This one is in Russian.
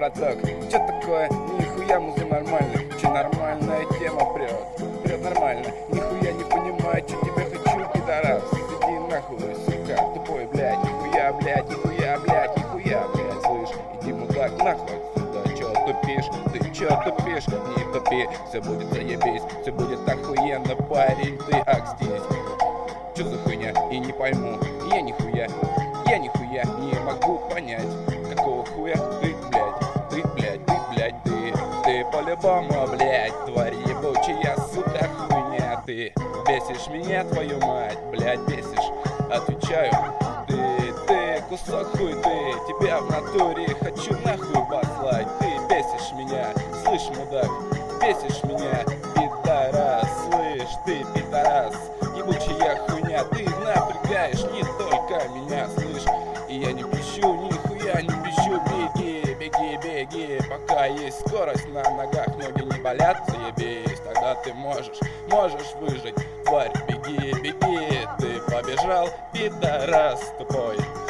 браток, чё такое? Нихуя муза нормальная, че нормальная тема прет нормально. Нихуя не понимаю, че тебе хочу, пидорас. Иди нахуй, сука, тупой, блядь, нихуя, блядь, нихуя, блядь, нихуя, блядь, слышь, иди, мудак, нахуй отсюда, чё тупишь, ты чё тупишь, не тупи, все будет заебись, все будет охуенно, парень, ты акстись. Чё за хуйня, и не пойму, я нихуя не могу понять, какого хуя ты по-любому, блядь, тварь ебучая, сука, хуйня, ты бесишь меня, твою мать, блядь, бесишь, отвечаю, ты, кусок хуй, ты, тебя в натуре хочу нахуй послать, ты бесишь меня, слышь, мудак, бесишь меня, пидорас, слышь, ты, пидорас, ебучая хуйня, ты напрягаешь не только меня, слышь, и я не пищу, нихуя не пищу, беги, пока есть скорость на ногах, ноги не болят, заебись, тогда ты можешь выжить, тварь, беги, ты побежал, пидорас тупой.